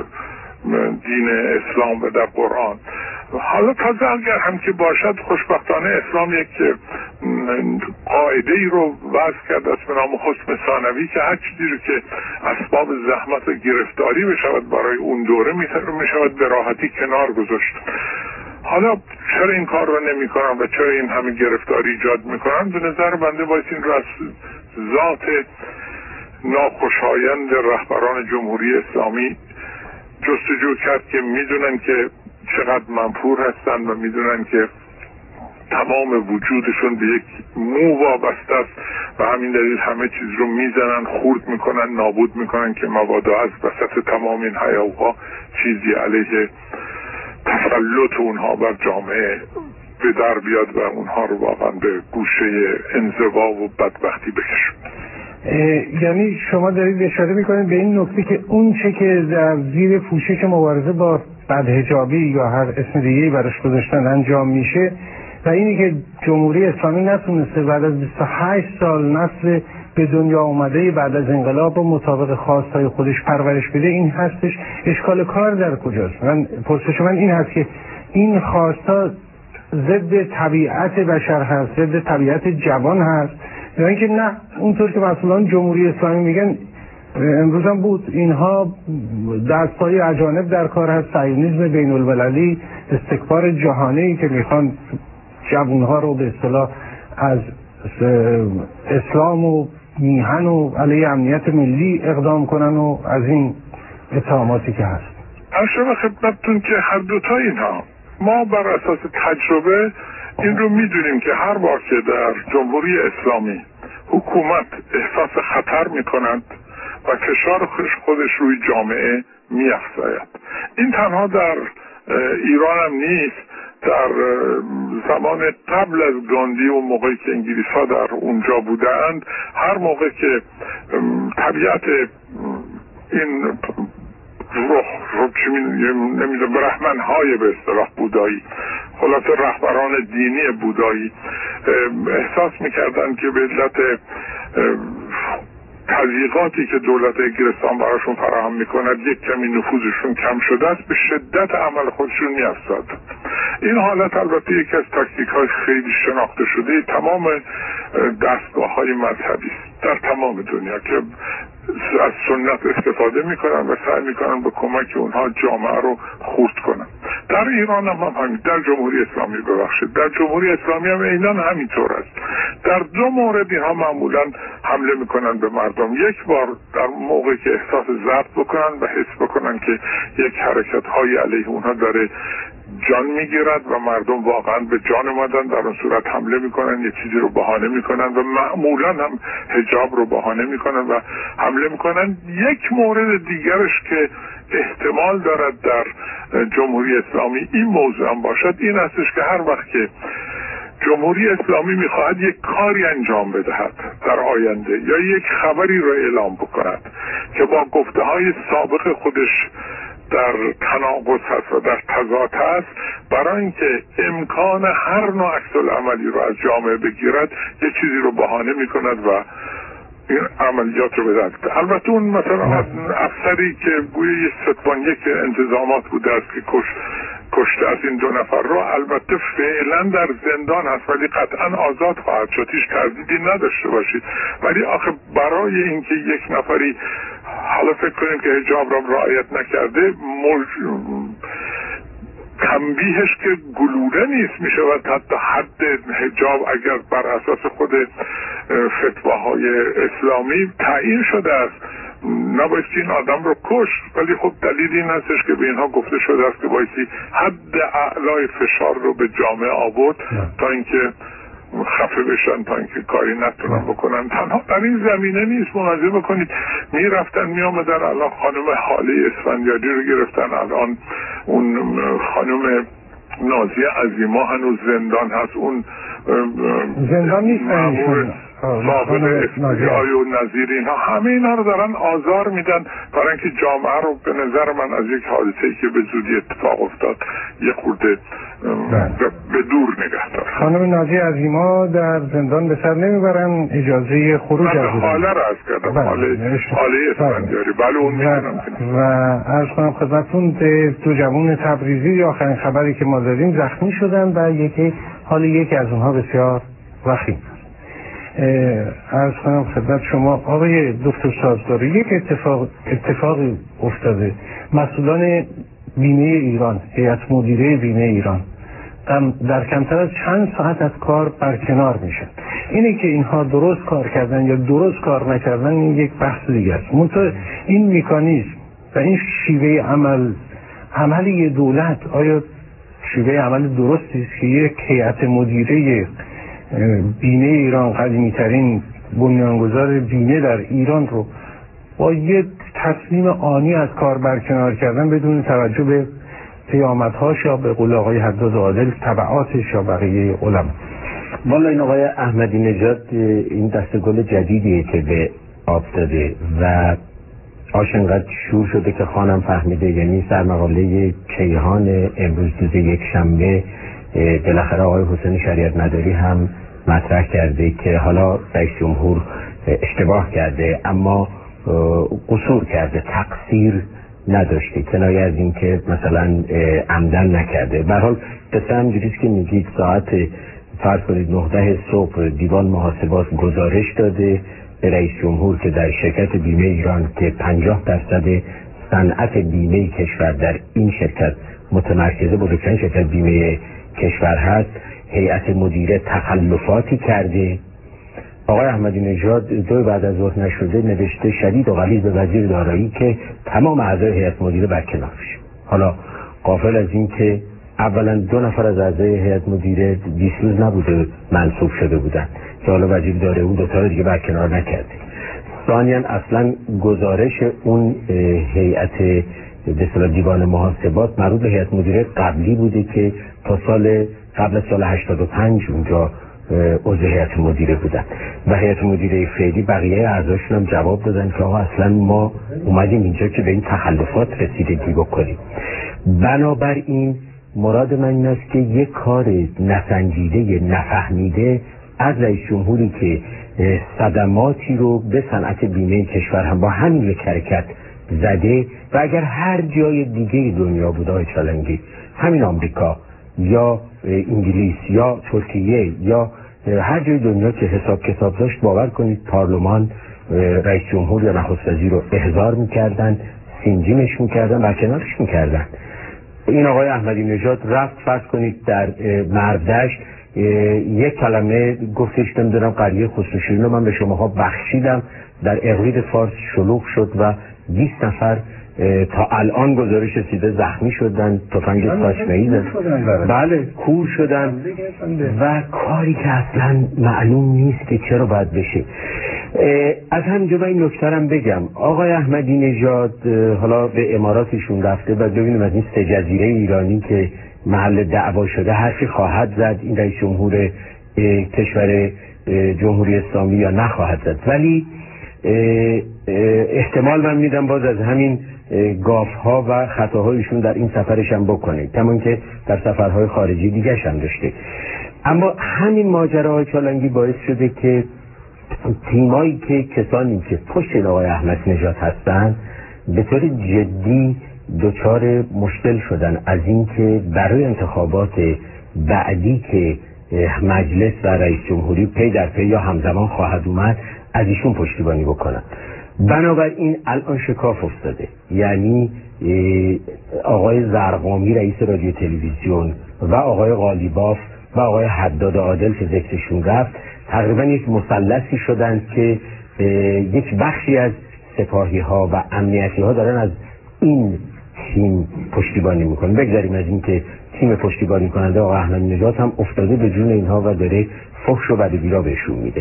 دین اسلام و در قرآن. حالا تازه اگر هم که باشد، خوشبختانه اسلام یک قاعده ای رو وضع کرده است به نام حسن ثانوی که هر چیزی رو که اسباب زحمت و گرفتاری بشود برای اون دوره میشود به راحتی کنار گذاشت. حالا چرا این کار رو نمی کنن و چرا این همه گرفتاری ایجاد میکنن؟ به نظر بنده باید این رو از ذات ناخوشایند رهبران جمهوری اسلامی جستجو کرد که میدونن که چقدر منفور هستن و میدونن که تمام وجودشون به یک مو وابسته است و همین دلیل همه چیز رو میزنن، خورد میکنن، نابود میکنن که مبادا از وسط تمام این هیاهوها چیزی علیه تسلط اونها بر جامعه به در بیاد و اونها رو واقعا به گوشه انزوا و بدبختی بکشن. یعنی شما دارید اشاره میکنید به این نکته که اون چه که در زیر پوشش مبارزه با بدحجابی یا هر اسم دیگه‌ای براش گذاشتن انجام میشه و اینی که جمهوری اسلامی نتونسته بعد از 28 سال نسل به دنیا اومده بعد از انقلاب و مطابق خواستهای خودش پرورش بده، این هستش. اشکال کار در کجاست؟ پرسش من این هست که این خواستا ضد طبیعت بشر هست، ضد طبیعت جوان هست، یا اینکه نه اونطور که مسئولان جمهوری اسلامی میگن، امروز هم بود، اینها دستای اجانب در کار هست، صهیونیسم بین المللی، استکبار جهانی که میخوان جوانها رو به اصطلاح از اسلام و میهن و علیه امنیت ملی اقدام کنن و از این اتهاماتی که هست. ارشد خدمتتون که هر دوتا اینها ما بر اساس تجربه این رو میدونیم که هر بار که در جمهوری اسلامی حکومت احساس خطر میکنند و فشار خودش روی جامعه میافزاید. این تنها در ایران هم نیست، در زمان قبل از گاندی و موقعی که انگلیس ها در اونجا بودند، هر موقع که طبیعت این نمیدونم برهمن‌های به اصطلاح بودایی، خلاصه رهبران دینی بودایی احساس میکردن که به علت تضییقاتی که دولت انگلستان براشون فراهم میکند یک کمی نفوذشون کم شده است، به شدت عمل خودشون میافزاد. این حالت البته یکی از تاکتیک های خیلی شناخته شده تمام دستگاه های مذهبی است در تمام دنیا که از سنت استفاده میکنن و سعی میکنن به کمک اونها جامعه رو خورد کنن. در ایران هم همین، در جمهوری اسلامی در جمهوری اسلامی هم عیناً همینطور است. در دو مورد اینها معمولا حمله میکنن به مردم. یک بار در موقعی که احساس ضعف بکنن و حس بکنن که یک حرکت های علیه اونها داره جان میگیرد و مردم واقعا به جان اومدن، در اون صورت حمله میکنن، یه چیزی رو بهانه میکنن و معمولا هم حجاب رو بهانه میکنن و حمله میکنن. یک مورد دیگرش که احتمال دارد در جمهوری اسلامی این موضوع هم باشد این هستش که هر وقت که جمهوری اسلامی میخواهد یک کاری انجام بدهد در آینده یا یک خبری رو اعلام بکند که با گفته های سابق خودش در تناقض هست و در تضاد هست، برای اینکه امکان هر نوع عکس العملی رو از جامعه بگیرد یک چیزی رو بهانه میکند و این عملیات رو به دست. البته اون مثلا افسری که گویی ستوان یک انتظامات بوده است که کشته از این 2 نفر رو، البته فعلا در زندان هست ولی قطعا آزاد خواهد شد، هیچ تردیدی نداشته باشید. ولی آخه برای اینکه یک نفری حالا فکر کنیم که حجاب را رعایت نکرده تنبیهش که گلوله نیست، می شود حتی حد حجاب اگر بر اساس خود فتواهای اسلامی تعیین شده است نباید که این آدم رو کشت، ولی خب دلیل این هستش که به اینها گفته شده است که بایستی حد اعلای فشار رو به جامعه آورد تا اینکه خفه بشن، تا اینکه کاری نتونن بکنن. تنها در این زمینه نیست، ملاحظه بکنید میرفتن میامدن، الان خانم حاله اسفندیاری رو گرفتن، الان اون خانم نازیه عظیما هنوز زندان هست، اون زندان نیست سابق اسفندیاری و نظیر، اینها همه اینا رو دارن آزار میدن برای اینکه جامعه رو به نظر من از یک حادثه‌ای که به زودی اتفاق افتاد یه خورده به دور نگه دارن. خانم نازیه عظیما در زندان به سر نمیبرن، اجازه خروج از حاله رو عرض کردم، حاله اسفندیاری، بله اون میدونم. و عرض کنم خدمتتون 2 جوان تبریزی آخرین خبری که ما داریم زخمی شدن و حال یکی از اونها بسیار وخیم. عرض کنم خدمت شما آقای دکتر سازگاری، یک اتفاقی افتاده. مسئولان بیمه ایران، هیئت مدیره بیمه ایران در کمتر از چند ساعت از کار برکنار میشن. اینه که اینها درست کار کردن یا درست کار نکردن این یک بحث دیگه است. منتها این مکانیزم و این شیوه عملی دولت آیا شیوه عمل درستی است که یک هیئت مدیره بیمه ایران، قدیمی ترین بنیانگذار بیمه در ایران رو با یک تصمیم آنی از کار برکنار کردن بدون توجه به پیامدهاش یا به قول آقای حداد عادل تبعاتش یا بقیه علما؟ والا این آقای احمدی نژاد این دسته گل جدیدیه که به آب داده و آش انقدر شور شده که خانم فهمیده، یعنی سرمقاله کیهان امروز روز یک شنبه بالاخره آقای حسین شریعت مداری هم مطرح کرده که حالا رئیس جمهور اشتباه کرده اما قصور کرده، تقصیر نداشته، کنایه از این که مثلا عمدن نکرده. به هر حال قصه همجوریست که میگید ساعت فرض کنید 9 صبح دیوان محاسبات گزارش داده به رئیس جمهور که در شرکت بیمه ایران که 50% صنعت بیمه کشور در این شرکت متمرکزه، بزرگترین شرکت بیمه کشور هست، هیئت مدیره تخلفاتی کرده. آقای احمدی نژاد 2 بعد از ظهر نشده نوشته شدید و غلیظ به وزیر دارایی که تمام اعضای هیئت مدیره برکنار بشه. حالا غافل از این که اولا 2 نفر از اعضای هیئت مدیره 20 روز نبوده منصوب شده بودن که حالا وزیر داره اون 2 تا رو دیگه برکنار نکرده. ثانیاً اصلا گزارش اون هیئت به اصطلاح دیوان محاسبات مربوط به هیئت مدیره قبلی بوده که تا قبل از سال 85 اونجا عضو هیئت مدیره بودن و هیئت مدیره فعلی بقیه اعضاشون هم جواب دادن که آقا اصلا ما اومدیم اینجا که به این تخلفات رسیدگی بکنیم. بنابراین مراد من این است که یک کار نسنجیده، نفهمیده از رئیس جمهوری که صدماتی رو به صنعت بیمه کشور هم با همین یک حرکت زده و اگر هر جای دیگه دنیا بود آقای چالنگی، همین آمریکا یا انگلیس یا ترکیه یا هر جای دنیا که حساب کتاب داشت، باور کنید پارلمان رئیس جمهور یا نخست وزیر رو احضار میکردن، سینجیمش میکردن، برکنارش میکردن. این آقای احمدی نژاد رفت فرض کنید در مردشت یک کلمه گفتش نمیدونم قریه خسروشیرین رو من به شماها بخشیدم، در اقلید فارس شلوغ شد و 20 نفر تا الان گزارش رسیده زخمی شدن، تفنگ ساچمه‌ای زدن، بله کور شدن و کاری که اصلا معلوم نیست که چرا باید بشه. از همینجا این نکته‌ام بگم آقای احمدی نژاد حالا به اماراتشون رفته و ببینیم از این 3 جزیره ایرانی که محل دعوا شده حرفی خواهد زد این رئیس جمهور کشور جمهوری اسلامی یا نخواهد زد، ولی احتمال من میدم باز از همین گاف‌ها و خطاهایشون در این سفرش هم بکنه، کمان که در سفرهای خارجی دیگه هم داشته. اما همین ماجراهای چالنگی باعث شده که تیمایی که کسانی که پشت آقای احمدی نژاد هستن به طور جدی دچار مشکل شدن از اینکه برای انتخابات بعدی که مجلس و رئیس جمهوری پی در پی یا همزمان خواهد اومد از ایشون پشتیبانی بکنن. بنابراین الان شکاف افتاده، یعنی آقای زرقامی رئیس رادیو تلویزیون و آقای قالیباف و آقای حداد عادل که ذکرشون رفت تقریبا یک مثلثی شدند که یک بخشی از سپاهی ها و امنیتی ها دارن از این تیم پشتیبانی میکنن. بگذاریم از این که تیم پشتیبانی کننده آقای احمدی نژاد هم افتاده به جون اینها و داره فحش و بدبیرا بهشون میده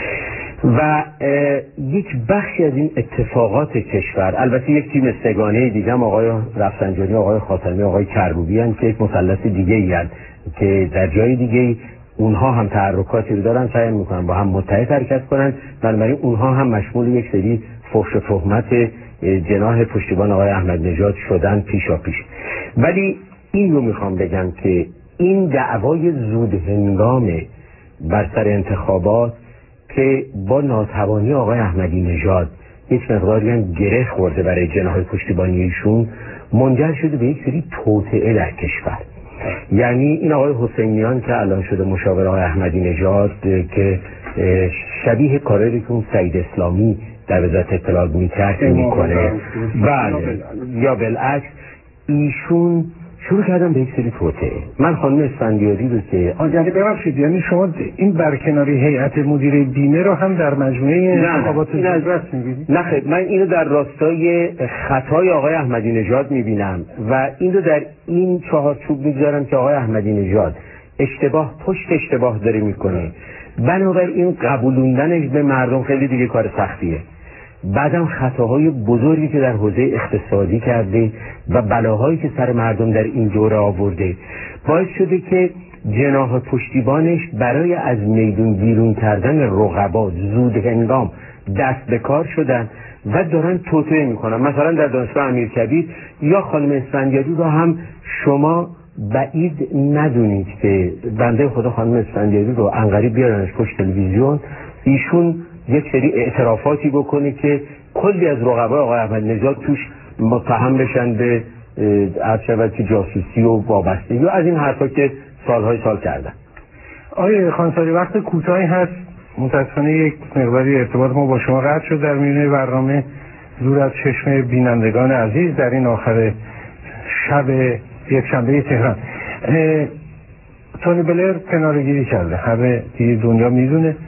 و یک بخشی از این اتفاقات کشور. البته یک تیم سگانه دیگه هم آقای رفسنجانی، آقای خاتمی، آقای کروبی هستند که یک مثلث دیگه ای هستند که در جای دیگه اونها هم تحرکاتی رو دارن، سعی میکنن با هم متحد حرکت کنن. بنابراین اونها هم مشمول یک سری فحش و تهمت جناح پشتیبان آقای احمدی نژاد شدن پیشاپیش. ولی این رو میخوام بگم که این دعوای زود هنگام بر سر انتخابات که با ناتوانی آقای احمدی نژاد یک مقداری هم گره خورده برای جناح پشتیبانی ایشون، منجر شده به یک سری توطئه در کشور. یعنی این آقای حسینیان که الان شده مشاور آقای احمدی نژاد که شبیه کاری که اون سعید اسلامی در وزارت اطلاعات میکرد میکنه، بله، یا بالعکس، ایشون شروع کردم به یک سری توطئه. من خانم اسفندیاری رو که آجلی ببخشید، یعنی شما این برکناری هیئت مدیره بیمه رو هم در مجموعه انتخابات دست میگیرید؟ نه خیر، من اینو در راستای خطای آقای احمدی نژاد میبینم و این رو در این چهارچوب میگذارم که آقای احمدی نژاد اشتباه پشت اشتباه داره میکنه. بنابراین قبولوندنش به مردم خیلی دیگه کار سختیه. بعدم خطاهای بزرگی که در حوزه اقتصادی کرده و بلاهایی که سر مردم در این دوره آورده باعث شده که جناح پشتیبانش برای از میدون بیرون کردن رقبا زود هنگام دست به کار شدن و دارن توطئه میکنن. مثلا در دانشگاه امیرکبیر یا خانم اسفندیاری رو هم شما بعید ندونید که بنده خدا خانم اسفندیاری رو عنقریب بیارنش پشت تلویزیون، ایشون یک سری اعترافاتی بکنه که کلی از رقبای آقای احمدی نژاد توش متهم بشن به عرض جاسوسی و وابستگی و از این حرفا که سالهای سال کردن. آقای خانساری وقت کوتاهی هست، متاسفانه یک مقداری ارتباط ما با شما قطع شد در میونه برنامه دور از چشم بینندگان عزیز در این آخر شب یک شنبه تهران. تونی بلر کنارگیری کرده، همه دیگه دنیا میدونه.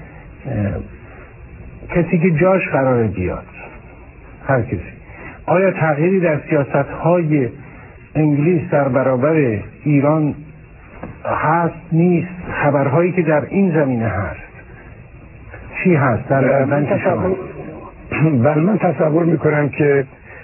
کسی که جاش قراره بیاد، هر کسی، آیا تغییری در سیاست‌های انگلیس در برابر ایران هست نیست؟ خبرهایی که در این زمینه هست چی هست؟ من تصور میکنم که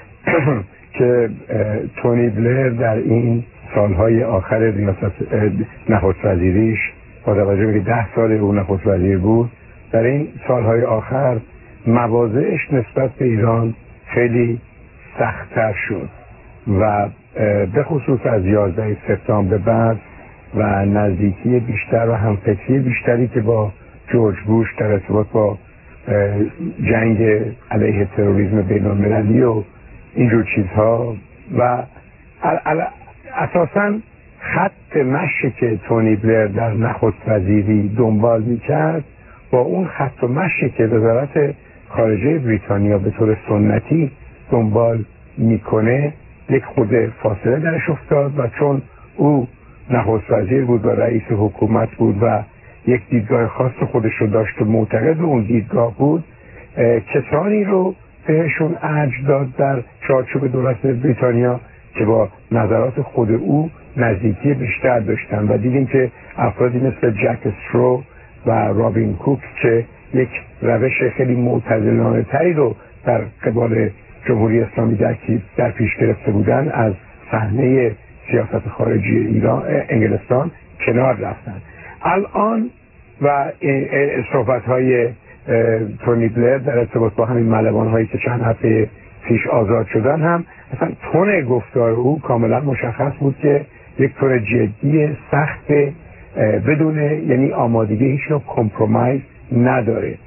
تونی بلر در این سالهای آخر ریاست نخست وزیریش، با توجه به 10 سال او نخست وزیر بود، در این سالهای آخر مواضعش نسبت به ایران خیلی سخت‌تر شد و به خصوص از 11 سپتامبر بعد و نزدیکی بیشتر و همفکری بیشتری که با جورج بوش در ارتباط با جنگ علیه تروریسم بین‌المللی و اینجور چیزها و اساساً خط مشی که تونی بلر در نخست وزیری دنبال می‌کرد با اون خط و مشی که وزارت خارجه بریتانیا به طور سنتی دنبال میکنه یک خود فاصله درش افتاد و چون او نخست وزیر بود و رئیس حکومت بود و یک دیدگاه خاص خودش رو داشت و معتقد به اون دیدگاه بود، کسانی رو بهشون ارج داد در چارچوب دولت بریتانیا که با نظرات خود او نزدیکی بیشتر داشتن و دیدیم که افرادی مثل جک استرو و رابین کوک که یک روش خیلی معتدلانه تری رو در قبال جمهوری اسلامی در پیش گرفته بودن از صحنه سیاست خارجی ایران انگلستان کنار رفتن. الان و صحبت‌های تونی بلر در ارتباط با همین ملوان‌هایی که چند هفته پیش آزاد شدن هم اصلا تون گفتار او کاملا مشخص بود که یک طور جدی سخت بدون یعنی آمادگی هیچ نوع کمپرومایز نداره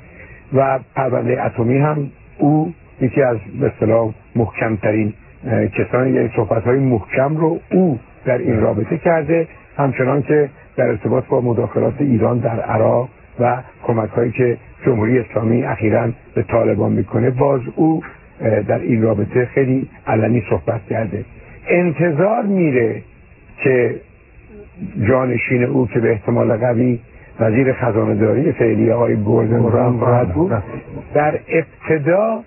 و پرونده اتمی هم او یکی از به اصطلاح محکمترین کسانی، یعنی صحبت‌های محکم رو او در این رابطه کرده، همچنان که در ارتباط با مداخلات ایران در عراق و کمک‌هایی که جمهوری اسلامی اخیراً به طالبان میکنه باز او در این رابطه خیلی علنی صحبت کرده. انتظار میره که جانشین او که به احتمال قوی وزیر خزانه داری فعلی آقای گوردن براون خواهد بود، در ابتدا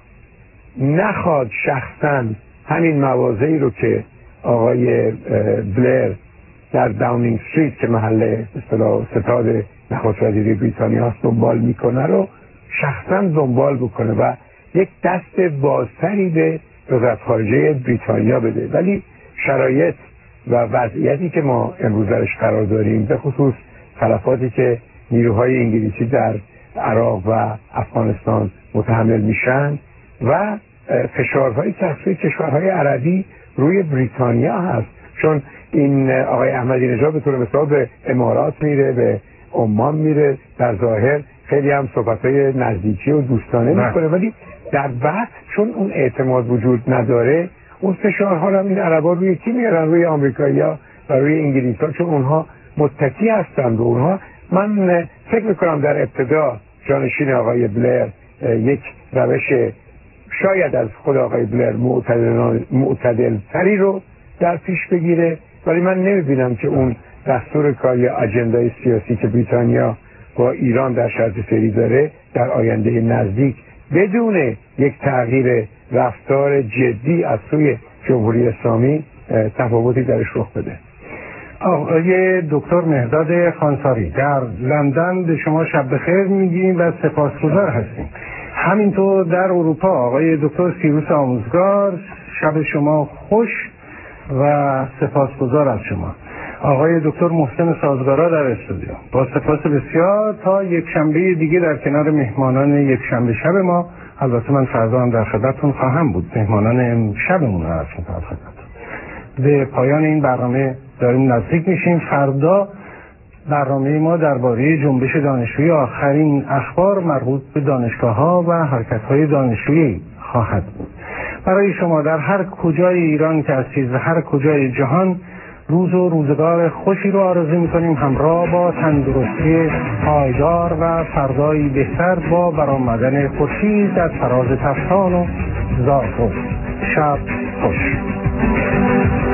نخواد شخصاً همین مواضعی رو که آقای بلر در داونینگ استریت که محل اصطلاح ستاد نخست وزیری بریتانیا است دنبال میکنه رو شخصاً دنبال بکنه و یک دست بازتری به وزارت خارجه بریتانیا بده. ولی شرایط و وضعیتی که ما امروز درش قرار داریم، به خصوص تلفاتی که نیروهای انگلیسی در عراق و افغانستان متحمل میشن و فشارهایی که از سوی کشورهای عربی روی بریتانیا هست، چون این آقای احمدی نژاد به طور مثال به امارات میره، به عمان میره، در ظاهر خیلی هم صحبتهای نزدیکی و دوستانه میکنه، ولی در بعد چون اون اعتماد وجود نداره اون فشارها رو این عربا روی کی میارن؟ روی آمریکایی‌ها و روی انگلیس‌ها، چون اونها متکی هستن به اونها. من فکر میکنم در ابتدا جانشین آقای بلر یک روش شاید از خود آقای بلر معتدل تری رو در پیش بگیره، ولی من نمیبینم که اون دستور کار یا اجندای سیاسی که بریتانیا با ایران در شرط فعلی داره در آینده نزدیک بدون یک تغییر رفتار جدی از سوی جمهوری اسلامی تفاوتی درش رخ بده. آقای دکتر مهداد خانساری، در لندن به شما شب بخیر میگیم و سپاسگزار هستیم. همینطور در اروپا آقای دکتر سیروس آموزگار، شب شما خوش و سپاسگزار از شما. آقای دکتر محسن سازگارا در استودیو، با سپاس بسیار. تا یک شنبه دیگه در کنار مهمانان یک شنبه شب ما، البته من فردا هم در خدمتتون خواهم بود، مهمانان امشبمون رو عرض می‌کنم خدمتتون. به پایان این برنامه داریم نزدیک میشیم. فردا برنامه ما درباره جنبش دانشجویی، آخرین اخبار مربوط به دانشگاه‌ها و حرکت‌های دانشجویی خواهد بود. برای شما در هر کجای ایران که هستید و هر کجای جهان روز و روزگار خوشی رو آرزو می‌کنیم، همراه با تندرستی پایدار و فردایی بهتر با برآمدن خورشید از فراز تفتان و زاغ. شب خوش.